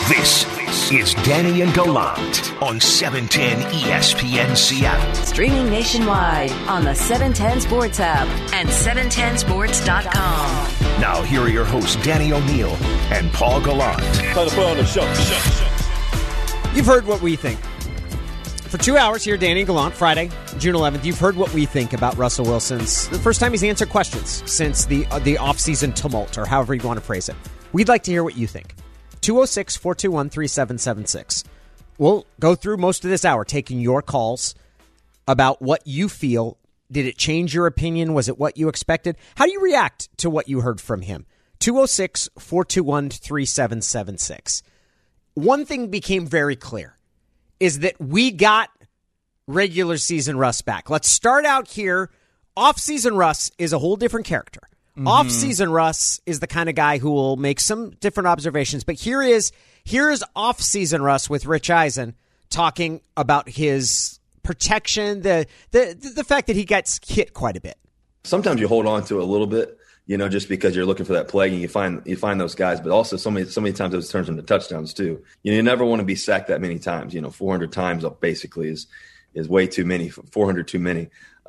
This is Danny and Gallant on 710 ESPN Seattle. Streaming nationwide on the 710 Sports app and 710sports.com. Now, here are your hosts, Danny O'Neill and Paul Gallant. Time to put on the show. You've heard what we think. For 2 hours here, Danny and Gallant, Friday, June 11th, you've heard what we think about Russell Wilson's the first time he's answered questions since the offseason tumult, or however you want to phrase it. We'd like to hear what you think. 206-421-3776. We'll go through most of this hour taking your calls about what you feel. Did it change your opinion? Was it what you expected? How do you react to what you heard from him? 206-421-3776. One thing became very clear is that we got regular season Russ back. Let's start out here. Off-season Russ is a whole different character. Off-season Russ is the kind of guy who will make some different observations. But here is off-season Russ with Rich Eisen talking about his protection, the fact that he gets hit quite a bit. Sometimes you hold on to it a little bit, just because you're looking for that play and you find those guys. But also so many times it turns into touchdowns too. You never want to be sacked that many times. 400 times up basically is way too many. 400 too many.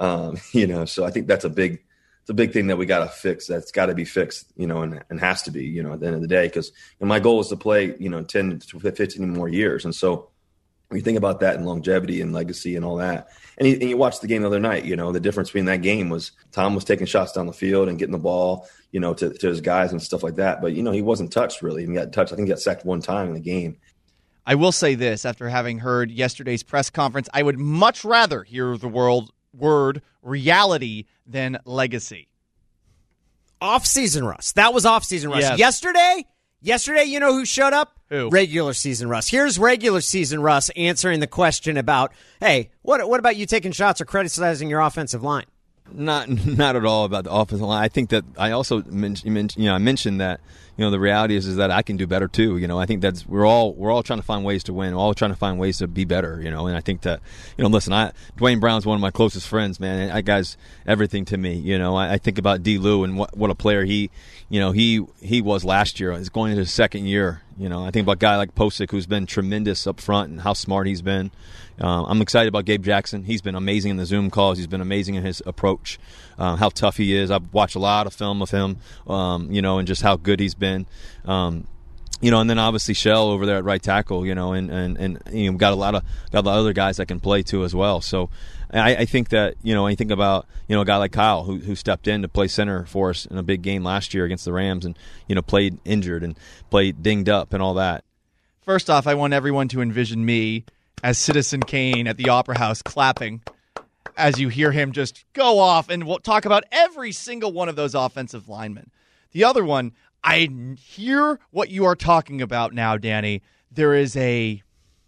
So I think that's a big thing that we got to fix. That's got to be fixed, and has to be, at the end of the day, because my goal is to play, 10 to 15 more years. And so when you think about that and longevity and legacy and all that, and you watched the game the other night, the difference between that game was Tom was taking shots down the field and getting the ball, to his guys and stuff like that. But, he wasn't touched really. He got touched. I think he got sacked one time in the game. I will say this, after having heard yesterday's press conference, I would much rather hear the word reality than legacy. Off-season Russ. That was off-season Russ. Yes. Yesterday, you know who showed up? Who? Regular season Russ. Here's regular season Russ answering the question about, hey, what about you taking shots or criticizing your offensive line? Not at all about the offensive line. I think that I also mentioned that the reality is that I can do better too. I think that's we're all trying to find ways to win. We're all trying to find ways to be better. And I think that listen, Dwayne Brown's one of my closest friends, man. That guy's everything to me. I think about D. Lou and what a player he was last year. He's going into his second year. I think about a guy like Posick, who's been tremendous up front and how smart he's been. I'm excited about Gabe Jackson. He's been amazing in the Zoom calls. He's been amazing in his approach, how tough he is. I've watched a lot of film of him, and just how good he's been. And then obviously Shell over there at right tackle, and we've got a lot of other guys that can play too as well. So I think that, I think about, a guy like Kyle who stepped in to play center for us in a big game last year against the Rams and, played injured and played dinged up and all that. First off, I want everyone to envision me as Citizen Kane at the Opera House clapping as you hear him just go off and we'll talk about every single one of those offensive linemen. The other one, I hear what you are talking about now, Danny. There is a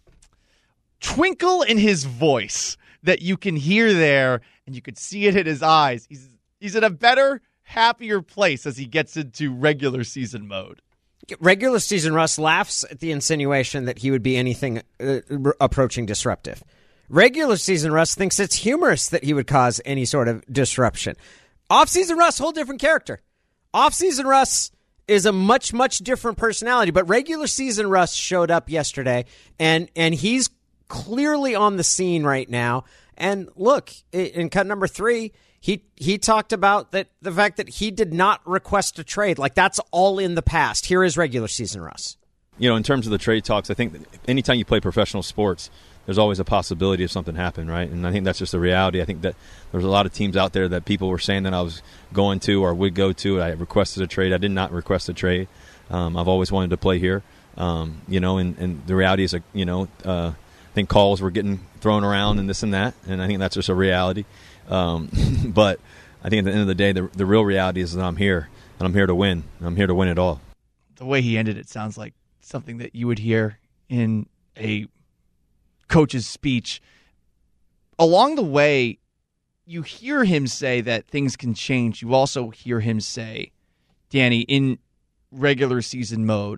twinkle in his voice that you can hear there, and you could see it in his eyes. He's in a better, happier place as he gets into regular season mode. Regular season Russ laughs at the insinuation that he would be anything approaching disruptive. Regular season Russ thinks it's humorous that he would cause any sort of disruption. Off-season Russ, whole different character. Off-season Russ is a much, much different personality, but regular season Russ showed up yesterday, and he's clearly on the scene right now. And look, in cut number 3, he talked about the fact that he did not request a trade. Like, that's all in the past. Here is regular season Russ. In terms of the trade talks, I think that anytime you play professional sports, there's always a possibility of something happen, right? And I think that's just the reality. I think that there's a lot of teams out there that people were saying that I was going to or would go to. I requested a trade. I did not request a trade. I've always wanted to play here, and the reality is, I think calls were getting thrown around and this and that, and I think that's just a reality. But I think at the end of the day, the real reality is that I'm here, and I'm here to win. I'm here to win it all. The way he ended it sounds like something that you would hear in a coach's speech. Along the way, you hear him say that things can change. You also hear him say, Danny, in regular season mode,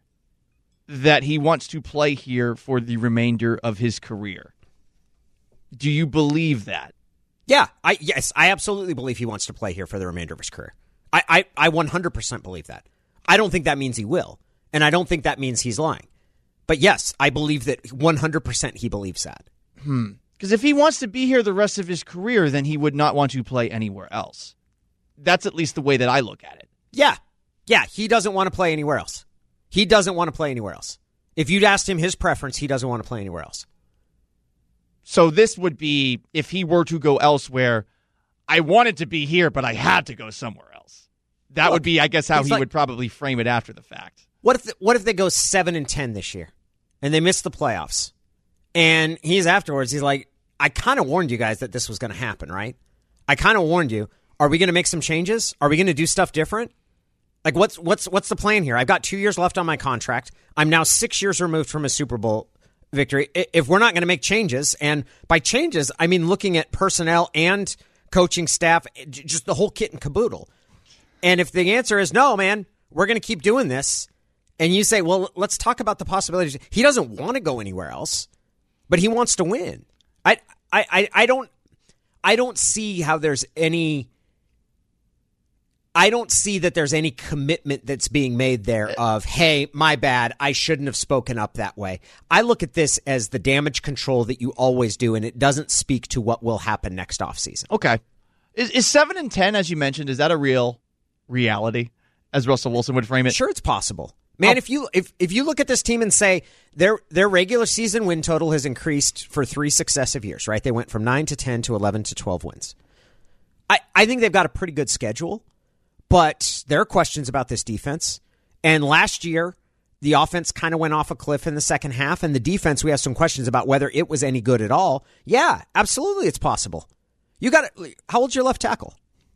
that he wants to play here for the remainder of his career. Do you believe that? Yeah, I absolutely believe he wants to play here for the remainder of his career. I 100% believe that. I don't think that means he will, and I don't think that means he's lying. But yes, I believe that 100% he believes that. Because if he wants to be here the rest of his career, then he would not want to play anywhere else. That's at least the way that I look at it. Yeah. Yeah, he doesn't want to play anywhere else. He doesn't want to play anywhere else. If you'd asked him his preference, he doesn't want to play anywhere else. So this would be, if he were to go elsewhere, I wanted to be here, but I had to go somewhere else. That would be, I guess, how he would probably frame it after the fact. What if they go 7-10 this year, and they miss the playoffs? And he's like, I kind of warned you guys that this was going to happen, right? I kind of warned you. Are we going to make some changes? Are we going to do stuff different? Like, what's the plan here? I've got 2 years left on my contract. I'm now 6 years removed from a Super Bowl victory. If we're not going to make changes, and by changes, I mean looking at personnel and coaching staff, just the whole kit and caboodle. And if the answer is no, man, we're going to keep doing this, and you say, well, let's talk about the possibilities. He doesn't want to go anywhere else, but he wants to win. I don't see how there's any. I don't see that there's any commitment that's being made there of, hey, my bad, I shouldn't have spoken up that way. I look at this as the damage control that you always do, and it doesn't speak to what will happen next offseason. Okay. Is 7-10, as you mentioned, is that a real reality, as Russell Wilson would frame it? Sure, it's possible. Man, if you look at this team and say their regular season win total has increased for 3 successive years, right? They went from 9 to 10 to 11 to 12 wins. I think they've got a pretty good schedule. But there are questions about this defense. And last year, the offense kind of went off a cliff in the second half. And the defense, we have some questions about whether it was any good at all. Yeah, absolutely, it's possible. How old's your left tackle?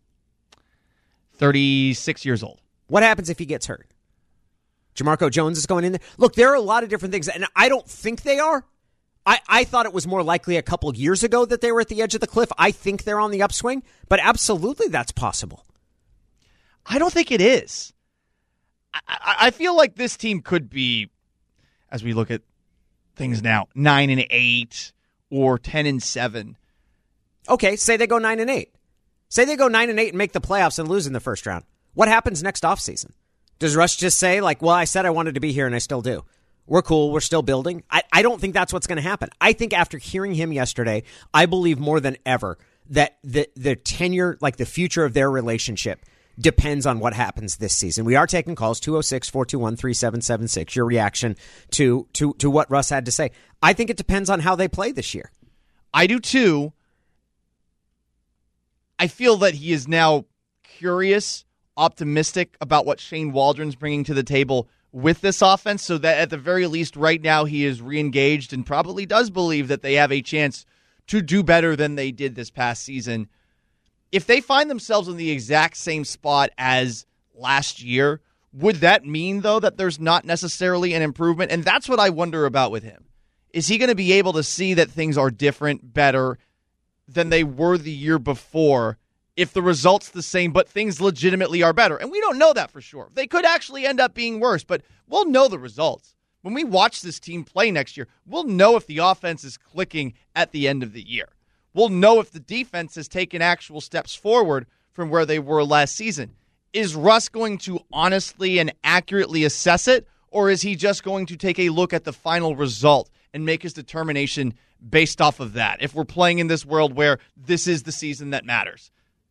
36 years old. What happens if he gets hurt? Jamarco Jones is going in there. Look, there are a lot of different things, and I don't think they are. I thought it was more likely a couple of years ago that they were at the edge of the cliff. I think they're on the upswing, but absolutely that's possible. I don't think it is. I feel like this team could be, as we look at things now, 9-8 or 10-7. Okay, say they go 9-8. Say they go 9-8 and make the playoffs and lose in the first round. What happens next offseason? Does Russ just say, like, well, I said I wanted to be here and I still do? We're cool. We're still building. I don't think that's what's going to happen. I think after hearing him yesterday, I believe more than ever that the tenure, like the future of their relationship, depends on what happens this season. We are taking calls, 206-421-3776. Your reaction to what Russ had to say. I think it depends on how they play this year. I do too. I feel that he is now curious, optimistic about what Shane Waldron's bringing to the table with this offense, so that at the very least right now he is re-engaged and probably does believe that they have a chance to do better than they did this past season. If they find themselves in the exact same spot as last year, would that mean, though, that there's not necessarily an improvement? And that's what I wonder about with him. Is he going to be able to see that things are different, better than they were the year before if the result's the same, but things legitimately are better? And we don't know that for sure. They could actually end up being worse, but we'll know the results. When we watch this team play next year, we'll know if the offense is clicking at the end of the year. We'll know if the defense has taken actual steps forward from where they were last season. Is Russ going to honestly and accurately assess it, or is he just going to take a look at the final result and make his determination based off of that, if we're playing in this world where this is the season that matters?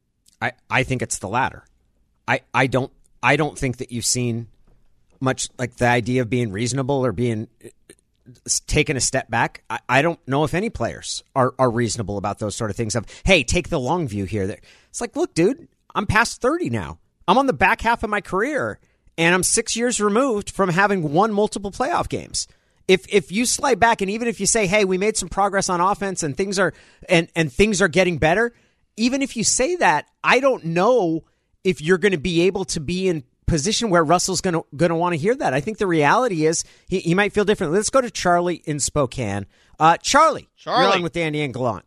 I think it's the latter. I don't think that you've seen much, like, the idea of being reasonable or being taking a step back. I don't know if any players are reasonable about those sort of things of, hey, take the long view here. It's like, look, dude, I'm past 30 now. I'm on the back half of my career, and I'm 6 years removed from having won multiple playoff games. If you slide back, and even if you say, hey, we made some progress on offense and things are getting better, even if you say that, I don't know if you're going to be able to be in position where Russell's going to want to hear that. I think the reality is he might feel different. Let's go to Charlie in Spokane. Charlie, you're on with Danny and Gallant.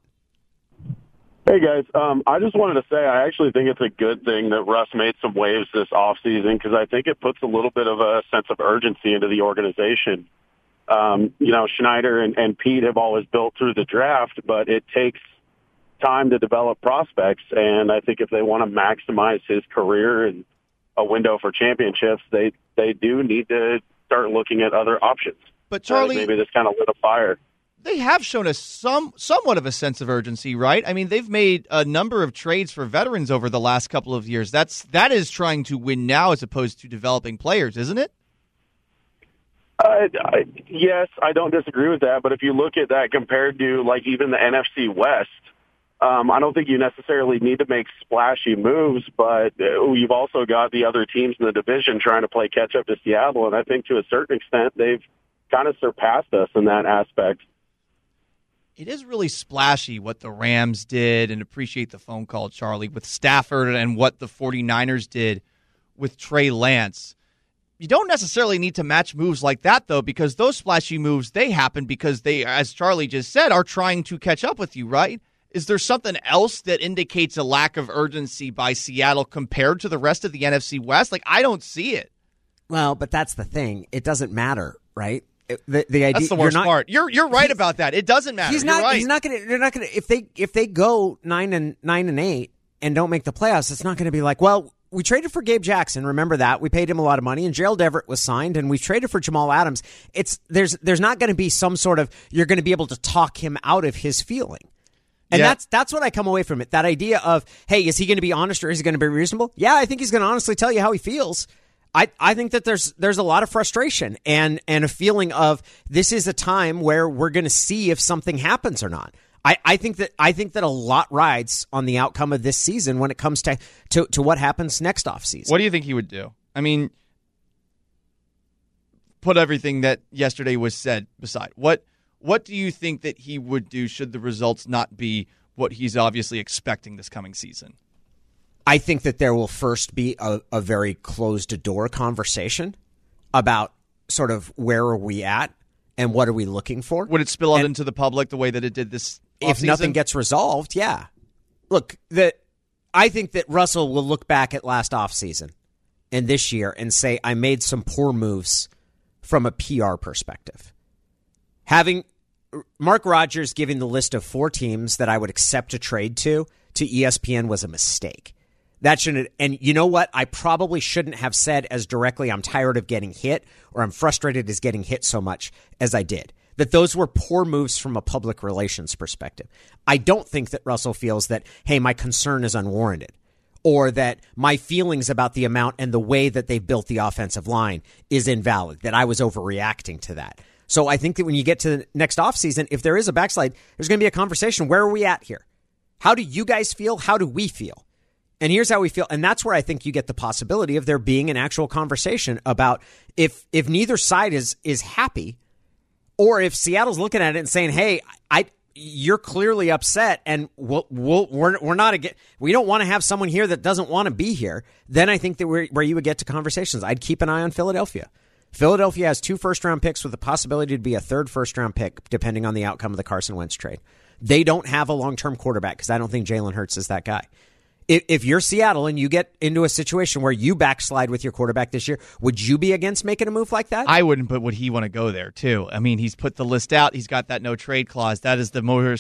Hey, guys. I just wanted to say I actually think it's a good thing that Russ made some waves this offseason, because I think it puts a little bit of a sense of urgency into the organization. Schneider and Pete have always built through the draft, but it takes time to develop prospects, and I think if they want to maximize his career and a window for championships, they do need to start looking at other options. But Charlie, maybe this kind of lit a fire. They have shown us somewhat of a sense of urgency, right? I mean, they've made a number of trades for veterans over the last couple of years. That is trying to win now as opposed to developing players, isn't it? Yes, I don't disagree with that. But if you look at that compared to like even the NFC West, I don't think you necessarily need to make splashy moves. But you've also got the other teams in the division trying to play catch up to Seattle, and I think to a certain extent they've kind of surpassed us in that aspect. It is really splashy what the Rams did, and appreciate the phone call, Charlie, with Stafford and what the 49ers did with Trey Lance. You don't necessarily need to match moves like that, though, because those splashy moves, they happen because they, as Charlie just said, are trying to catch up with you, right? Is there something else that indicates a lack of urgency by Seattle compared to the rest of the NFC West? Like, I don't see it. Well, but that's the thing. It doesn't matter, right? The idea, that's the worst part. You're right about that. It doesn't matter. He's not. Right. He's not going to. They're not going to. If they go 9-8 and don't make the playoffs, it's not going to be like, well, we traded for Gabe Jackson. Remember that we paid him a lot of money, and Gerald Everett was signed, and we traded for Jamal Adams. There's not going to be some sort of you're going to be able to talk him out of his feeling. And that's what I come away from it. That idea of, hey, is he going to be honest or is he going to be reasonable? Yeah, I think he's going to honestly tell you how he feels. I think that there's a lot of frustration and a feeling of this is a time where we're going to see if something happens or not. I think that a lot rides on the outcome of this season when it comes to what happens next offseason. What do you think he would do? I mean, put everything that yesterday was said beside. What do you think that he would do should the results not be what he's obviously expecting this coming season? I think that there will first be a very closed-door conversation about sort of where are we at and what are we looking for. Would it spill out into the public the way that it did this if offseason? Nothing gets resolved, yeah. Look, I think that Russell will look back at last offseason and this year and say, I made some poor moves from a PR perspective. Having Mark Rodgers giving the list of 4 teams that I would accept a trade to ESPN was a mistake. That shouldn't, and you know what? I probably shouldn't have said as directly, I'm tired of getting hit or I'm frustrated as getting hit so much as I did. That those were poor moves from a public relations perspective. I don't think that Russell feels that, hey, my concern is unwarranted or that my feelings about the amount and the way that they built the offensive line is invalid, that I was overreacting to that. So I think that when you get to the next offseason, if there is a backslide, there's going to be a conversation. Where are we at here? How do you guys feel? How do we feel? And here's how we feel. And that's where I think you get the possibility of there being an actual conversation about if neither side is happy, or if Seattle's looking at it and saying, hey, you're clearly upset and we're not we don't want to have someone here that doesn't want to be here. Then I think that where you would get to conversations. I'd keep an eye on Philadelphia. Philadelphia has 2 first-round picks with the possibility to be a 3rd first-round pick, depending on the outcome of the Carson Wentz trade. They don't have a long-term quarterback because I don't think Jalen Hurts is that guy. If you're Seattle and you get into a situation where you backslide with your quarterback this year, would you be against making a move like that? I wouldn't, but would he want to go there too? I mean, he's put the list out. He's got that no trade clause. That is the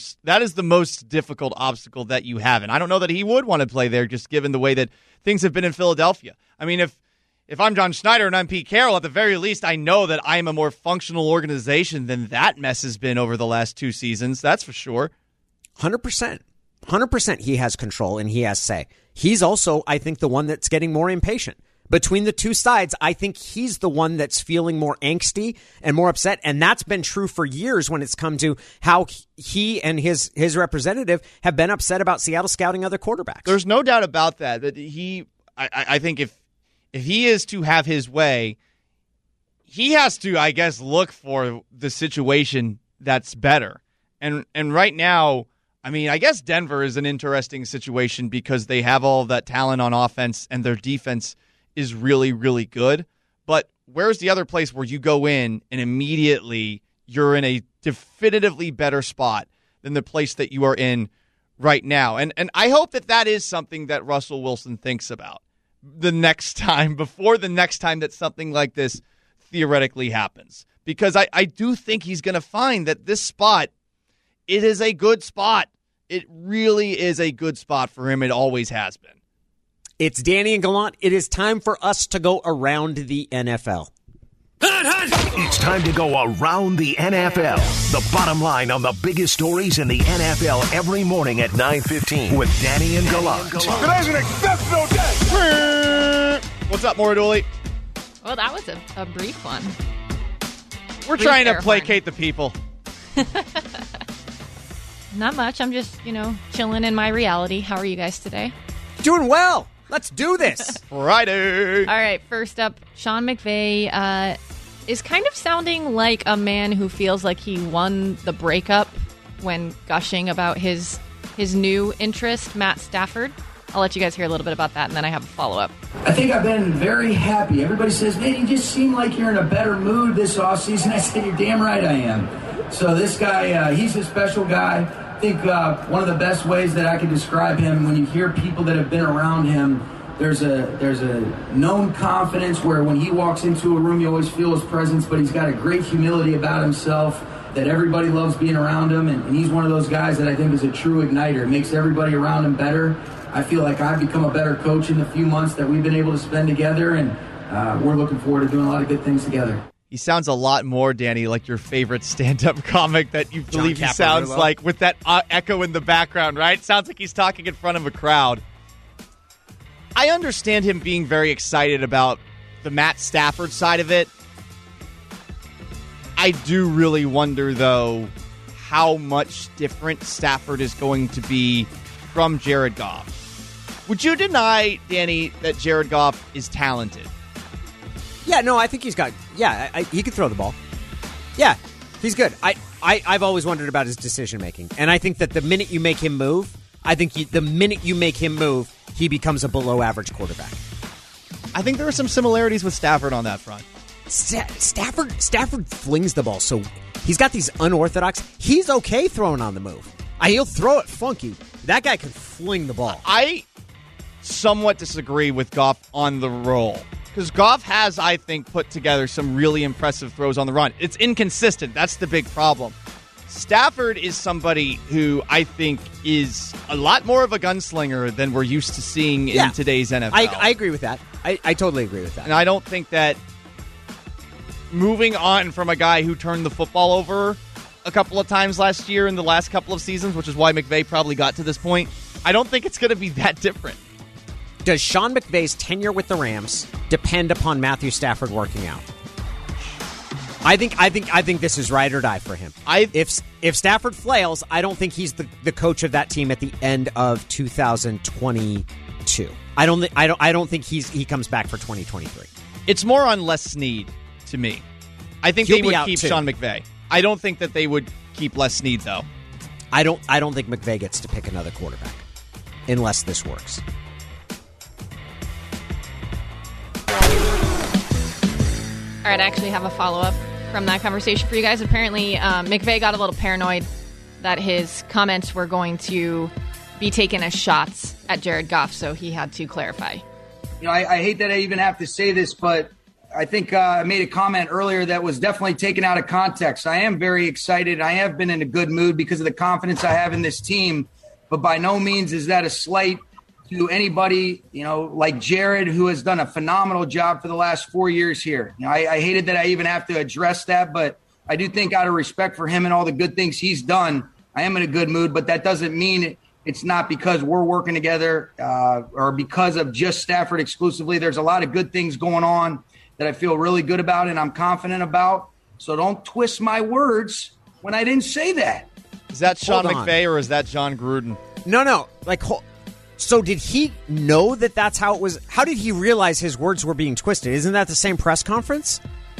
most difficult obstacle that you have. And I don't know that he would want to play there just given the way that things have been in Philadelphia. I mean, if I'm John Schneider and I'm Pete Carroll, at the very least, I know that I'm a more functional organization than that mess has been over the last 2 seasons. That's for sure. 100%. 100% he has control and he has say. He's also, I think, the one that's getting more impatient. Between the 2 sides, I think he's the one that's feeling more angsty and more upset. And that's been true for years when it's come to how he and his representative have been upset about Seattle scouting other quarterbacks. There's no doubt about that. That I think if he is to have his way, he has to, I guess, look for the situation that's better. And right now, I mean, I guess Denver is an interesting situation because they have all of that talent on offense and their defense is really, really good. But where's the other place where you go in and immediately you're in a definitively better spot than the place that you are in right now? And I hope that is something that Russell Wilson thinks about the next time, before the next time that something like this theoretically happens. Because I do think he's going to find that this spot, it is a good spot. It really is a good spot for him. It always has been. It's Danny and Gallant. It is time for us to go around the NFL. It's time to go around the NFL. The bottom line on the biggest stories in the NFL every morning at 9:15 with Danny and Gallant. Today's an exceptional day. What's up, Moraduli? Well, that was a brief one. We're trying to placate the people. Not much. I'm just, chilling in my reality. How are you guys today? Doing well. Let's do this. Friday. All right, first up, Sean McVay is kind of sounding like a man who feels like he won the breakup when gushing about his new interest, Matt Stafford. I'll let you guys hear a little bit about that, and then I have a follow-up. I think I've been very happy. Everybody says, man, you just seem like you're in a better mood this offseason. I said, you're damn right I am. So this guy, he's a special guy. I think one of the best ways that I could describe him, when you hear people that have been around him, there's a known confidence where when he walks into a room, you always feel his presence, but he's got a great humility about himself that everybody loves being around him, and he's one of those guys that I think is a true igniter. Makes everybody around him better. I feel like I've become a better coach in the few months that we've been able to spend together, and we're looking forward to doing a lot of good things together. He sounds a lot more, Danny, like your favorite stand-up comic that you believe he sounds like, with that echo in the background, right? Sounds like he's talking in front of a crowd. I understand him being very excited about the Matt Stafford side of it. I do really wonder, though, how much different Stafford is going to be from Jared Goff. Would you deny, Danny, that Jared Goff is talented? Yeah, no, I think he's got... Yeah, he can throw the ball. Yeah, he's good. I've always wondered about his decision-making, and I think that the minute you make him move, he becomes a below-average quarterback. I think there are some similarities with Stafford on that front. Stafford flings the ball, so he's got these unorthodox... He's okay throwing on the move. He'll throw it funky. That guy can fling the ball. I somewhat disagree with Goff on the roll. Because Goff has, I think, put together some really impressive throws on the run. It's inconsistent. That's the big problem. Stafford is somebody who I think is a lot more of a gunslinger than we're used to seeing in today's NFL. I agree with that. I totally agree with that. And I don't think that moving on from a guy who turned the football over a couple of times last year in the last couple of seasons, which is why McVay probably got to this point, I don't think it's going to be that different. Does Sean McVay's tenure with the Rams depend upon Matthew Stafford working out? I think this is ride or die for him. If Stafford flails, I don't think he's the coach of that team at the end of 2022. I don't think he comes back for 2023. It's more on Les Snead to me. I think they would keep Sean McVay. I don't think that they would keep Les Snead though. I don't think McVay gets to pick another quarterback unless this works. All right, I actually have a follow-up from that conversation for you guys. Apparently, McVay got a little paranoid that his comments were going to be taken as shots at Jared Goff, so he had to clarify. I hate that I even have to say this, but I think I made a comment earlier that was definitely taken out of context. I am very excited. I have been in a good mood because of the confidence I have in this team, but by no means is that a slight to anybody, like Jared, who has done a phenomenal job for the last 4 years here. I hated that I even have to address that, but I do think out of respect for him and all the good things he's done, I am in a good mood, but that doesn't mean it's not because we're working together or because of just Stafford exclusively. There's a lot of good things going on that I feel really good about and I'm confident about. So don't twist my words when I didn't say that. Is that Sean McVay or is that John Gruden? No. So did he know that that's how it was? How did he realize his words were being twisted? Isn't that the same press conference?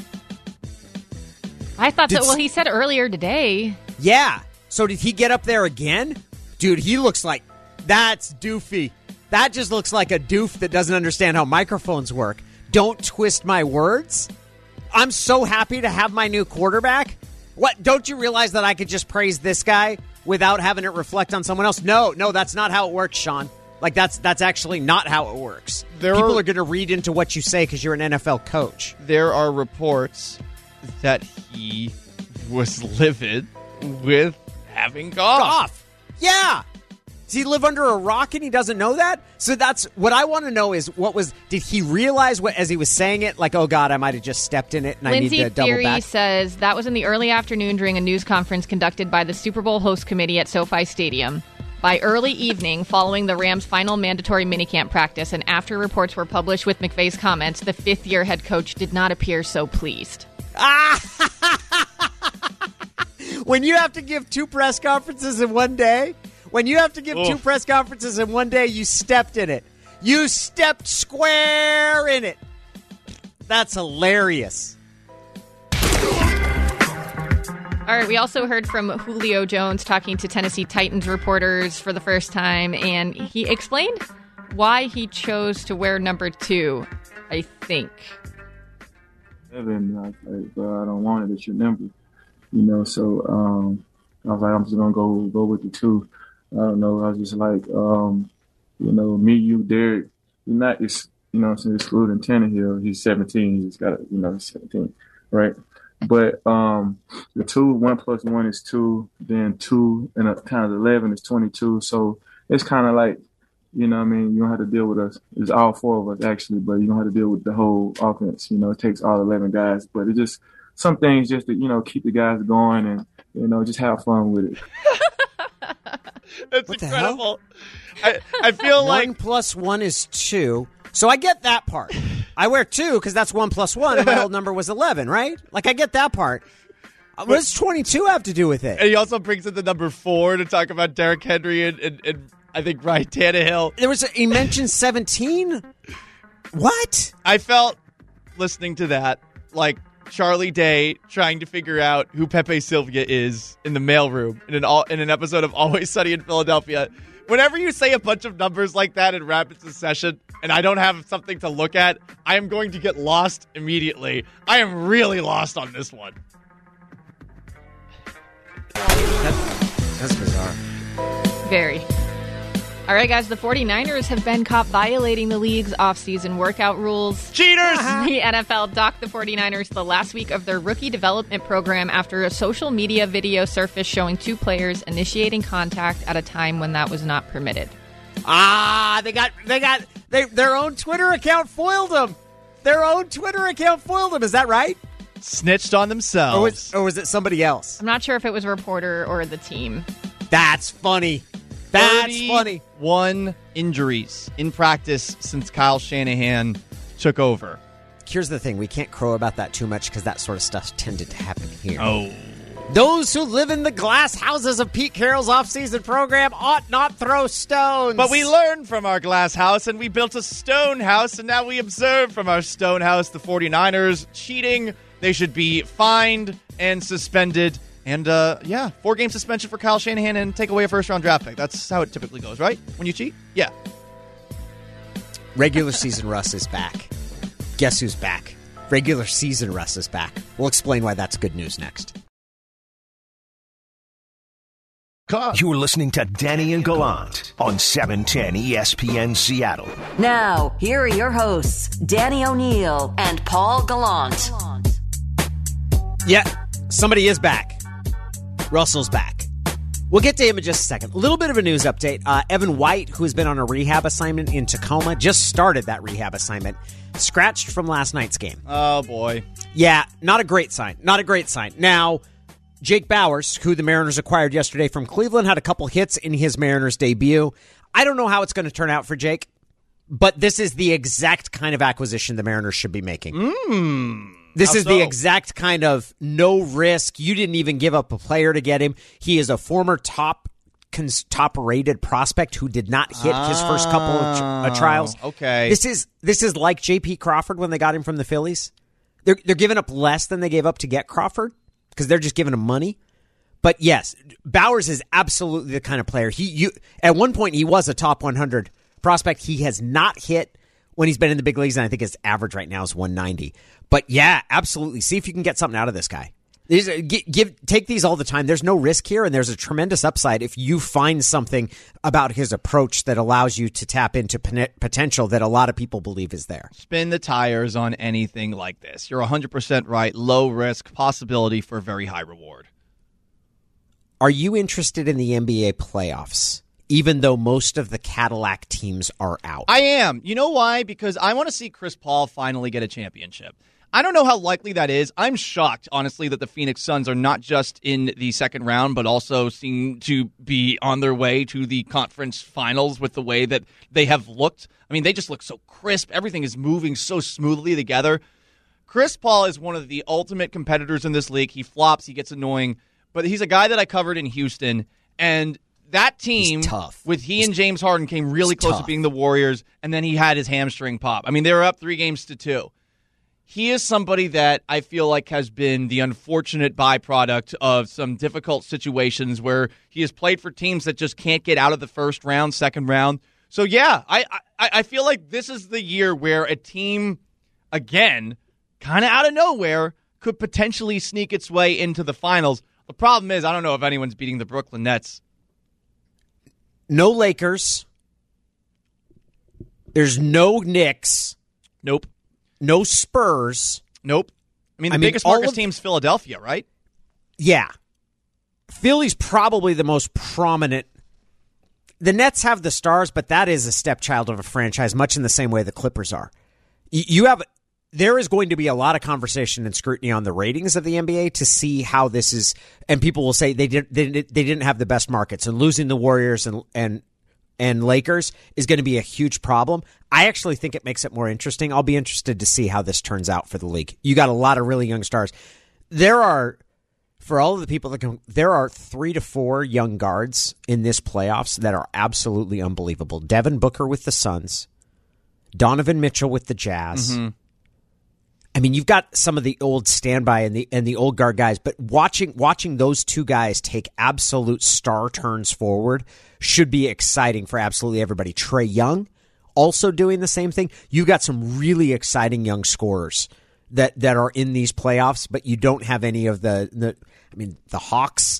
I thought that, well, he said earlier today. Yeah. So did he get up there again? Dude, he looks like, that's doofy. That just looks like a doof that doesn't understand how microphones work. Don't twist my words. I'm so happy to have my new quarterback. What? Don't you realize that I could just praise this guy without having it reflect on someone else? No, that's not how it works, Sean. That's actually not how it works. People are going to read into what you say because you're an NFL coach. There are reports that he was livid with having Goff. Yeah. Does he live under a rock and he doesn't know that? So that's what I want to know is did he realize as he was saying it, like, oh, God, I might have just stepped in it and Lindsey I need to double Theory back? says that was in the early afternoon during a news conference conducted by the Super Bowl host committee at SoFi Stadium. By early evening, following the Rams' final mandatory minicamp practice and after reports were published with McVay's comments, the fifth-year head coach did not appear so pleased. When you have to give 2 press conferences in one day, you stepped in it. You stepped square in it. That's hilarious. All right, we also heard from Julio Jones talking to Tennessee Titans reporters for the first time, and he explained why he chose to wear number 2, I think. Evan, I was like, bro, I don't want it. It's your number. So I was like, I'm just going to go with the 2. I don't know. I was just like, me, you, Derek, we're not, excluding Tannehill. He's 17. He's got, he's 17, right? But the 2, 1 + 1 is 2. Then 2 and times 11 is 22. So it's kind of like, you don't have to deal with us. It's all 4 of us, actually, but you don't have to deal with the whole offense. It takes all 11 guys. But it just, some things just to, keep the guys going and, just have fun with it. That's what incredible. I feel like 1 + 1 is 2. So I get that part. I wear 2 because that's 1 + 1, and my old number was 11, right? Like, I get that part. What does 22 have to do with it? And he also brings in the number 4 to talk about Derrick Henry and I think Ryan Tannehill. He mentioned 17? What? I felt, listening to that, like Charlie Day trying to figure out who Pepe Sylvia is in the mailroom in an episode of Always Sunny in Philadelphia. Whenever you say a bunch of numbers like that in rapid succession and I don't have something to look at, I am going to get lost immediately. I am really lost on this one. That's bizarre. Very. All right, guys, the 49ers have been caught violating the league's offseason workout rules. Cheaters! The NFL docked the 49ers the last week of their rookie development program after a social media video surfaced showing 2 players initiating contact at a time when that was not permitted. Their own Twitter account foiled them. Is that right? Snitched on themselves. Or was it somebody else? I'm not sure if it was a reporter or the team. That's funny. That's funny. 1 injuries in practice since Kyle Shanahan took over. Here's the thing. We can't crow about that too much because that sort of stuff tended to happen here. Oh. Those who live in the glass houses of Pete Carroll's offseason program ought not throw stones. But we learned from our glass house, and we built a stone house, and now we observe from our stone house the 49ers cheating. They should be fined and suspended. And, 4-game suspension for Kyle Shanahan and take away a first-round draft pick. That's how it typically goes, right? When you cheat? Yeah. Regular season Russ is back. Guess who's back? Regular season Russ is back. We'll explain why that's good news next. You're listening to Danny and Gallant on 710 ESPN Seattle. Now, here are your hosts, Danny O'Neill and Paul Gallant. Yeah, somebody is back. Russell's back. We'll get to him in just a second. A little bit of a news update. Evan White, who has been on a rehab assignment in Tacoma, just started that rehab assignment. Scratched from last night's game. Oh, boy. Yeah, not a great sign. Now, Jake Bowers, who the Mariners acquired yesterday from Cleveland, had a couple hits in his Mariners debut. I don't know how it's going to turn out for Jake, but this is the exact kind of acquisition the Mariners should be making. This is the exact kind of no risk. You didn't even give up a player to get him. He is a former top-rated prospect who did not hit his first couple of trials. Okay. This is like J.P. Crawford when they got him from the Phillies. They're giving up less than they gave up to get Crawford because they're just giving him money. But yes, Bowers is absolutely the kind of player. At one point, he was a top 100 prospect. He has not hit when he's been in the big leagues, and I think his average right now is 190. But yeah, absolutely. See if you can get something out of this guy. Take these all the time. There's no risk here, and there's a tremendous upside if you find something about his approach that allows you to tap into potential that a lot of people believe is there. Spin the tires on anything like this. You're 100% right. Low risk, possibility for very high reward. Are you interested in the NBA playoffs? even though most of the Cadillac teams are out. I am. You know why? Because I want to see Chris Paul finally get a championship. I don't know how likely that is. I'm shocked, honestly, that the Phoenix Suns are not just in the second round, but also seem to be on their way to the conference finals with the way that they have looked. I mean, they just look so crisp. Everything is moving so smoothly together. Chris Paul is one of the ultimate competitors in this league. He flops, he gets annoying, but he's a guy that I covered in Houston, and that team with he and James Harden came really close to being the Warriors, and then he had his hamstring pop. I mean, they were up 3-2. He is somebody that I feel like has been the unfortunate byproduct of some difficult situations where he has played for teams that just can't get out of the first round, second round. So, yeah, I feel like this is the year where a team, again, kind of out of nowhere, could potentially sneak its way into the finals. The problem is I don't know if anyone's beating the Brooklyn Nets. No Lakers. There's no Knicks. Nope. No Spurs. Nope. I mean, the biggest market team's Philadelphia, right? Yeah. Philly's probably the most prominent. The Nets have the stars, but that is a stepchild of a franchise, much in the same way the Clippers are. There is going to be a lot of conversation and scrutiny on the ratings of the NBA to see how this is, and people will say they didn't have the best markets, and losing the Warriors and Lakers is going to be a huge problem. I actually think it makes it more interesting. I'll be interested to see how this turns out for the league. You got a lot of really young stars. There are 3 to 4 young guards in this playoffs that are absolutely unbelievable. Devin Booker with the Suns, Donovan Mitchell with the Jazz. Mm-hmm. I mean, you've got some of the old standby and the old guard guys, but watching those two guys take absolute star turns forward should be exciting for absolutely everybody. Trae Young also doing the same thing. You've got some really exciting young scorers that are in these playoffs, but you don't have any of the Hawks,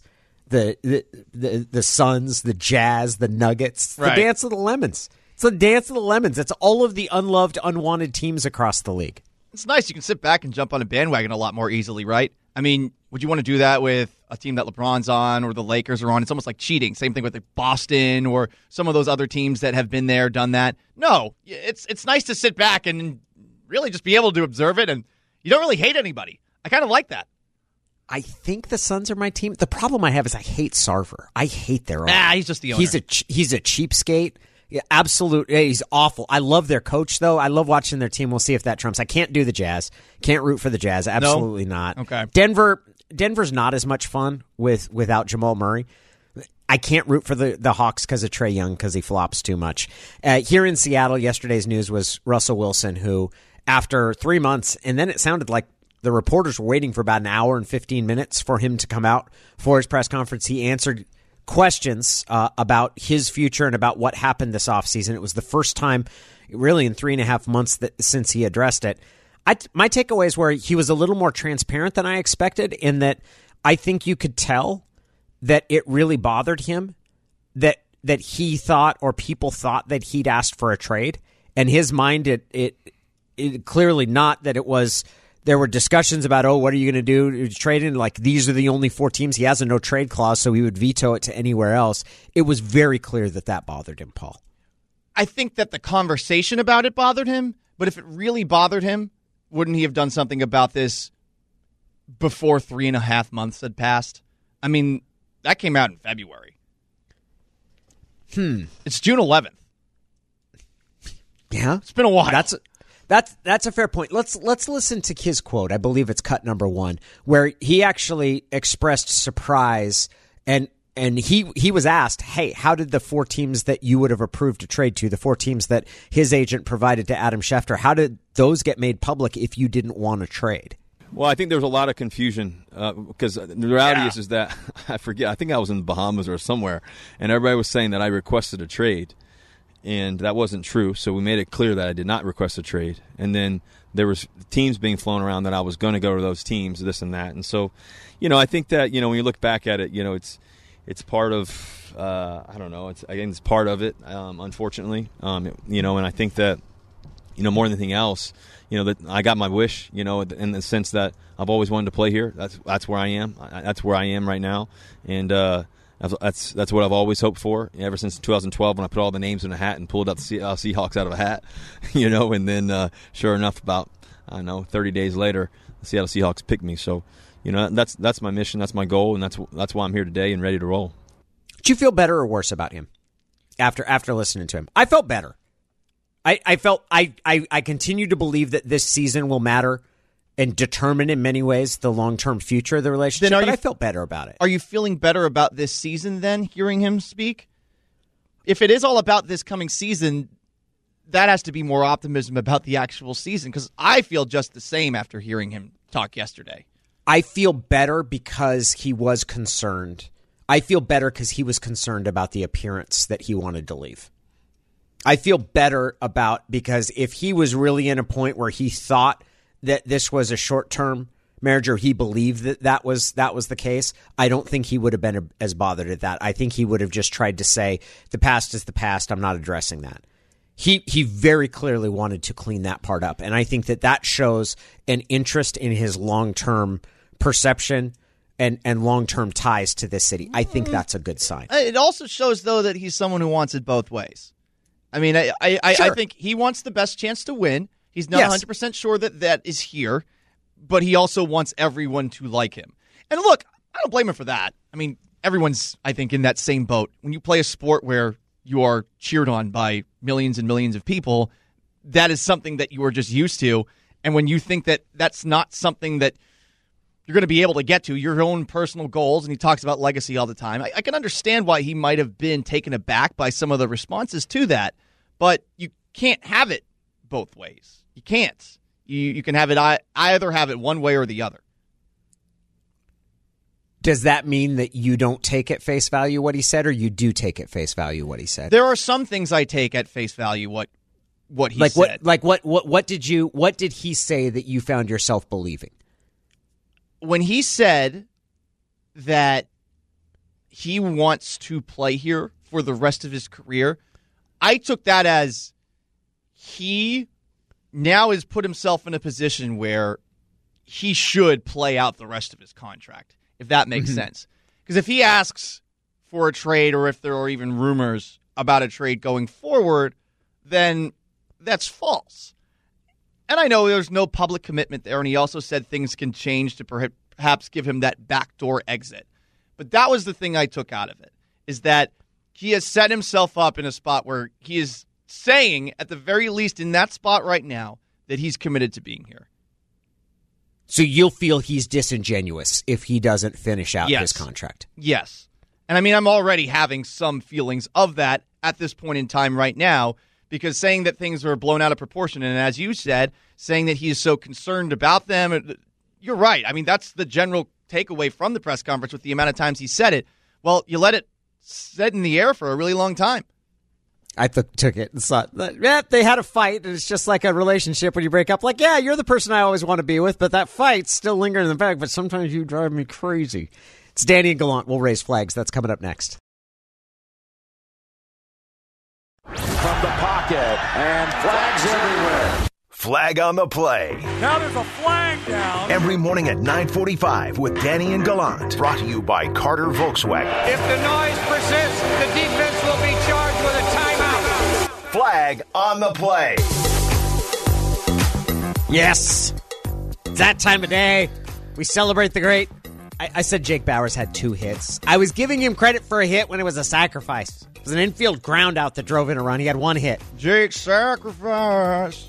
the Suns, the Jazz, the Nuggets, the Dance of the Lemons. It's the Dance of the Lemons. It's all of the unloved, unwanted teams across the league. It's nice. You can sit back and jump on a bandwagon a lot more easily, right? I mean, would you want to do that with a team that LeBron's on or the Lakers are on? It's almost like cheating. Same thing with Boston or some of those other teams that have been there, done that. No, it's nice to sit back and really just be able to observe it, and you don't really hate anybody. I kind of like that. I think the Suns are my team. The problem I have is I hate Sarver. I hate their owner. He's just the owner. He's a cheapskate. Yeah, absolutely. He's awful. I love their coach, though. I love watching their team. We'll see if that trumps. I can't do the Jazz. Can't root for the Jazz. Absolutely not. Okay. Denver's not as much fun without Jamal Murray. I can't root for the Hawks because of Trae Young because he flops too much. Here in Seattle, yesterday's news was Russell Wilson, who after 3 months, and then it sounded like the reporters were waiting for about an hour and 15 minutes for him to come out for his press conference. He answered questions about his future and about what happened this offseason. It was the first time really in 3.5 months since he addressed it. My takeaways were he was a little more transparent than I expected, in that I think you could tell that it really bothered him that he thought, or people thought, that he'd asked for a trade. And his mind, it clearly not that it was. There were discussions about, what are you going to do? Trade in? Like, these are the only 4 teams. He has a no trade clause, so he would veto it to anywhere else. It was very clear that bothered him, Paul. I think that the conversation about it bothered him, but if it really bothered him, wouldn't he have done something about this before 3.5 months had passed? I mean, that came out in February. It's June 11th. Yeah. It's been a while. That's a fair point. Let's listen to his quote. I believe it's cut number 1, where he actually expressed surprise, and he was asked, hey, how did the 4 teams that you would have approved a trade to, the 4 teams that his agent provided to Adam Schefter, how did those get made public if you didn't want to trade? Well, I think there was a lot of confusion because the reality is that I forget. I think I was in the Bahamas or somewhere, and everybody was saying that I requested a trade. And that wasn't true, so we made it clear that I did not request a trade. And then there was teams being flown around that I was going to go to those teams, this and that. And so, I think that, when you look back at it, it's part of, I don't know, it's part of it, unfortunately. And I think that, more than anything else, that I got my wish, in the sense that I've always wanted to play here. That's where I am. That's where I am right now. And That's what I've always hoped for ever since 2012 when I put all the names in a hat and pulled out the Seahawks out of a hat, and then sure enough, about 30 days later, the Seattle Seahawks picked me. So, that's my mission, that's my goal, and that's why I'm here today and ready to roll. Did you feel better or worse about him after listening to him? I felt better. I felt I continue to believe that this season will matter and determine in many ways the long-term future of the relationship, but I felt better about it. Are you feeling better about this season then, hearing him speak? If it is all about this coming season, that has to be more optimism about the actual season, because I feel just the same after hearing him talk yesterday. I feel better because he was concerned. I feel better because he was concerned about the appearance that he wanted to leave. I feel better because if he was really in a point where he thought that this was a short-term marriage, or he believed that was the case, I don't think he would have been as bothered at that. I think he would have just tried to say, the past is the past, I'm not addressing that. He very clearly wanted to clean that part up, and I think that shows an interest in his long-term perception and long-term ties to this city. I think that's a good sign. It also shows, though, that he's someone who wants it both ways. I mean, I think he wants the best chance to win. He's not 100% sure that is here, but he also wants everyone to like him. And look, I don't blame him for that. I mean, everyone's, I think, in that same boat. When you play a sport where you are cheered on by millions and millions of people, that is something that you are just used to. And when you think that that's not something that you're going to be able to get to, your own personal goals, and he talks about legacy all the time, I can understand why he might have been taken aback by some of the responses to that, but you can't have it both ways. You can't. You can have it either have it one way or the other. Does that mean that you don't take at face value what he said, or you do take at face value what he said? There are some things I take at face value what he said. What did he say that you found yourself believing? When he said that he wants to play here for the rest of his career, I took that as he now has put himself in a position where he should play out the rest of his contract, if that makes sense. Because if he asks for a trade, or if there are even rumors about a trade going forward, then that's false. And I know there's no public commitment there, and he also said things can change to perhaps give him that backdoor exit. But that was the thing I took out of it, is that he has set himself up in a spot where he is saying, at the very least in that spot right now, that he's committed to being here. So you'll feel he's disingenuous if he doesn't finish out his contract? Yes. And I mean, I'm already having some feelings of that at this point in time right now, because saying that things are blown out of proportion, and as you said, saying that he is so concerned about them, you're right. I mean, that's the general takeaway from the press conference with the amount of times he said it. Well, you let it sit in the air for a really long time. I took it and thought, they had a fight, and it's just like a relationship when you break up. Like, yeah, you're the person I always want to be with, but that fight's still lingering in the back, but sometimes you drive me crazy. It's Danny and Gallant. We'll raise flags. That's coming up next. From the pocket, and flags everywhere. Flag on the play. Now there's a flag down. Every morning at 9:45 with Danny and Gallant. Brought to you by Carter Volkswagen. If the noise persists, the defense will be charged with a timeout. Flag on the play. Yes. It's that time of day. We celebrate the great. I said Jake Bowers had 2 hits. I was giving him credit for a hit when it was a sacrifice. It was an infield ground out that drove in a run. He had 1 hit. Jake sacrifice.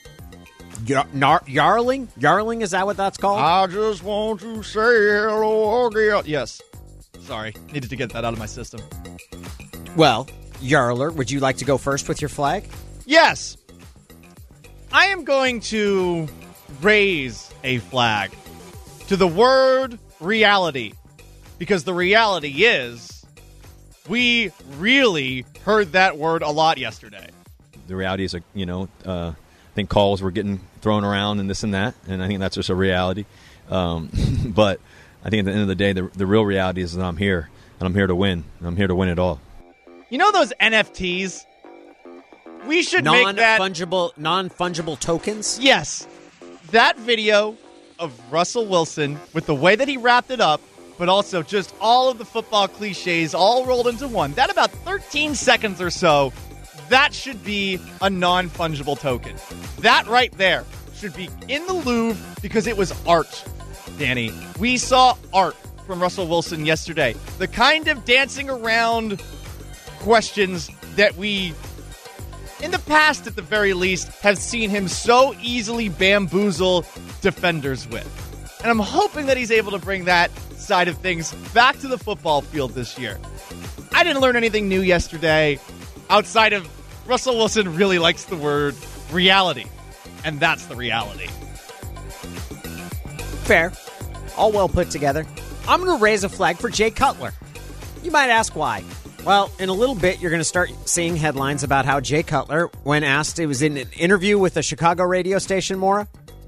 Yarling? Yarling, is that what that's called? I just want to say hello again. Yes. Sorry. Needed to get that out of my system. Well, Yarler, would you like to go first with your flag? Yes. I am going to raise a flag to the word reality. Because the reality is, we really heard that word a lot yesterday. The reality is, I think calls were getting thrown around and this and that, and I think that's just a reality. But I think at the end of the day, the real reality is that I'm here, and I'm here to win. And I'm here to win it all. You know those NFTs? We should make that non-fungible tokens? Yes. That video of Russell Wilson, with the way that he wrapped it up, but also just all of the football cliches all rolled into one. That about 13 seconds or so, that should be a non-fungible token. That right there should be in the Louvre because it was art, Danny. We saw art from Russell Wilson yesterday. The kind of dancing around questions that we, in the past at the very least, have seen him so easily bamboozle defenders with. And I'm hoping that he's able to bring that side of things back to the football field this year. I didn't learn anything new yesterday outside of Russell Wilson really likes the word reality. And that's the reality. Fair. All well put together. I'm going to raise a flag for Jay Cutler. You might ask why. Well, in a little bit, you're going to start seeing headlines about how Jay Cutler, when asked, it was in an interview with a Chicago radio station, Maura?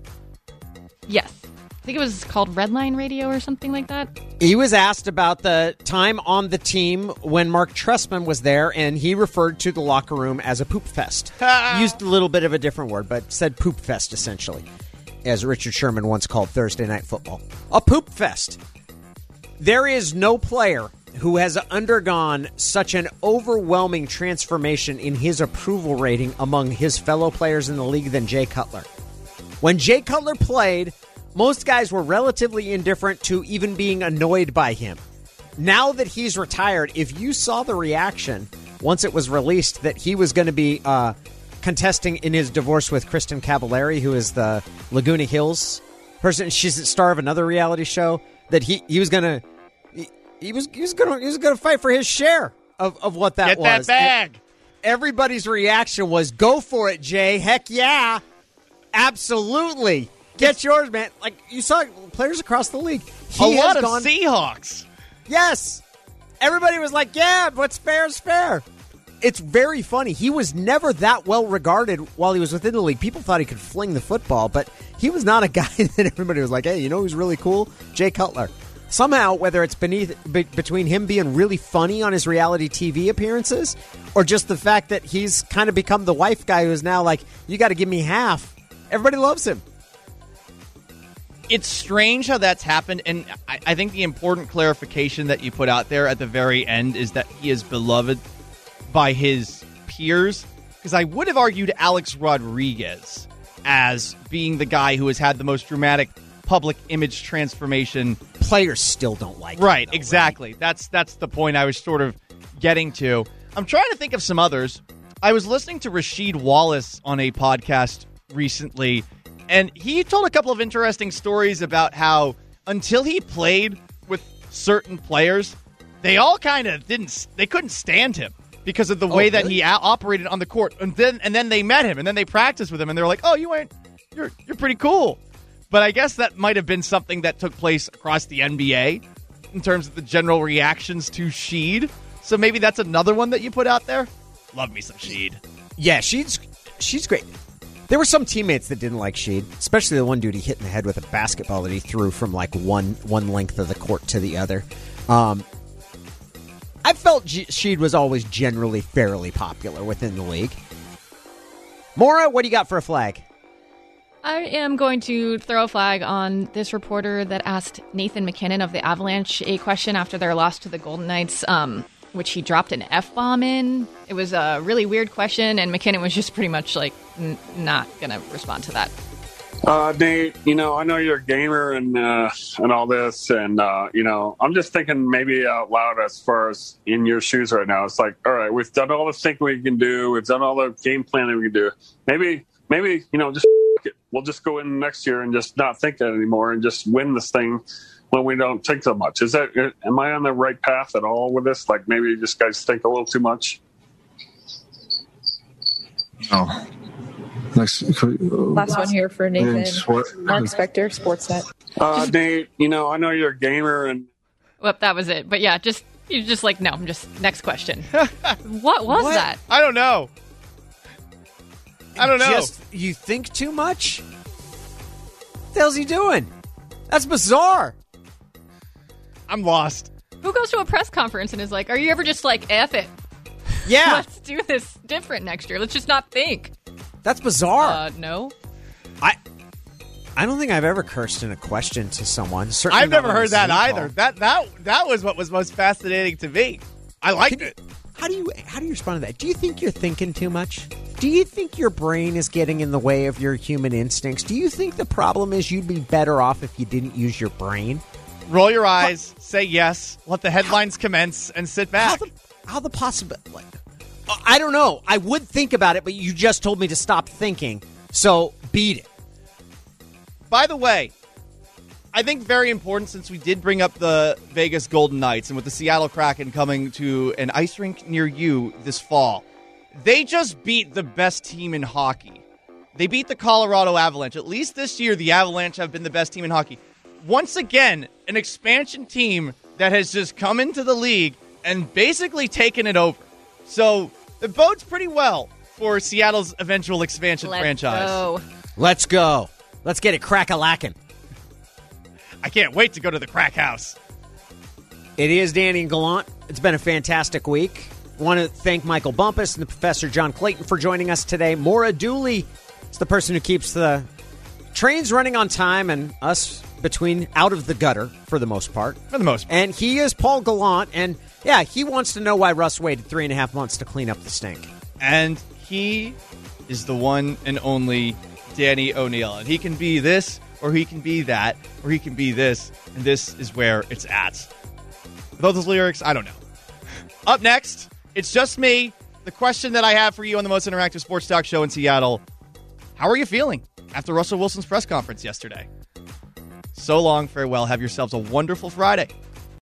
Yes. I think it was called Redline Radio or something like that. He was asked about the time on the team when Mark Trestman was there, and he referred to the locker room as a poop fest. Used a little bit of a different word, but said poop fest, essentially, as Richard Sherman once called Thursday Night Football. A poop fest. There is no player who has undergone such an overwhelming transformation in his approval rating among his fellow players in the league than Jay Cutler. When Jay Cutler played, most guys were relatively indifferent to even being annoyed by him. Now that he's retired, if you saw the reaction once it was released that he was going to be contesting in his divorce with Kristen Cavallari, who is the Laguna Hills person, she's the star of another reality show, that he was going to he was going to fight for his share of what that was. Get that bag. And everybody's reaction was, "Go for it, Jay. Heck yeah. Absolutely. Get yours, man." Like, you saw players across the league. A lot of Seahawks. Yes. Everybody was like, yeah, what's fair is fair. It's very funny. He was never that well regarded while he was within the league. People thought he could fling the football, but he was not a guy that everybody was like, hey, you know who's really cool? Jay Cutler. Somehow, whether it's between him being really funny on his reality TV appearances or just the fact that he's kind of become the wife guy who's now like, you got to give me half. Everybody loves him. It's strange how that's happened, and I think the important clarification that you put out there at the very end is that he is beloved by his peers, because I would have argued Alex Rodriguez as being the guy who has had the most dramatic public image transformation. Players still don't like him. Right, though, exactly. Right? That's the point I was sort of getting to. I'm trying to think of some others. I was listening to Rasheed Wallace on a podcast recently, and he told a couple of interesting stories about how until he played with certain players, they all kind of couldn't stand him because of the way that he operated on the court. And then they met him, and then they practiced with him, and they were like, "Oh, you're pretty cool." But I guess that might have been something that took place across the NBA in terms of the general reactions to Sheed. So maybe that's another one that you put out there. Love me some Sheed. Yeah, Sheed's great. There were some teammates that didn't like Sheed, especially the one dude he hit in the head with a basketball that he threw from like one length of the court to the other. I felt Sheed was always generally fairly popular within the league. Maura, what do you got for a flag? I am going to throw a flag on this reporter that asked Nathan McKinnon of the Avalanche a question after their loss to the Golden Knights, which he dropped an F-bomb in. It was a really weird question, and McKinnon was just pretty much like not going to respond to that. Nate, I know you're a gamer and all this, and I'm just thinking maybe out loud as far as in your shoes right now. It's like, all right, we've done all the thinking we can do, we've done all the game planning we can do. Maybe just we'll just go in next year and just not think that anymore and just win this thing when we don't think so much. Am I on the right path at all with this? Like maybe you just guys think a little too much? No. Last one here for Nathan. Mark Spector, Sportsnet. Nate, I know you're a gamer and. Well, that was it. But yeah, you're just like, no, I'm just next question. What was that? I don't know. You think too much? What the hell's he doing? That's bizarre. I'm lost. Who goes to a press conference and is like, are you ever just like, F it? Yeah. Let's do this different next year. Let's just not think. That's bizarre. No. I don't think I've ever cursed in a question to someone. Certainly I've never heard that either. Call. That was what was most fascinating to me. I liked it. How do you respond to that? Do you think you're thinking too much? Do you think your brain is getting in the way of your human instincts? Do you think the problem is you'd be better off if you didn't use your brain? Roll your eyes, say yes, let the headlines commence, and sit back. How the possibility? I don't know. I would think about it, but you just told me to stop thinking. So beat it. By the way, I think very important, since we did bring up the Vegas Golden Knights, and with the Seattle Kraken coming to an ice rink near you this fall, they just beat the best team in hockey. They beat the Colorado Avalanche. At least this year, the Avalanche have been the best team in hockey. Once again, an expansion team that has just come into the league and basically taken it over. So it bodes pretty well for Seattle's eventual expansion franchise. Let's go. Let's get it crack-a-lackin'. I can't wait to go to the crack house. It is Danny and Gallant. It's been a fantastic week. I want to thank Michael Bumpus and the Professor John Clayton for joining us today. Maura Dooley is the person who keeps the trains running on time and us between out of the gutter for the most part. For the most part. And he is Paul Gallant. And, yeah, he wants to know why Russ waited 3.5 months to clean up the stink. And he is the one and only Danny O'Neill. And he can be this, or he can be that, or he can be this, and this is where it's at. With all those lyrics, I don't know. Up next, it's just me. The question that I have for you on the most interactive sports talk show in Seattle: how are you feeling after Russell Wilson's press conference yesterday? So long, farewell. Have yourselves a wonderful Friday.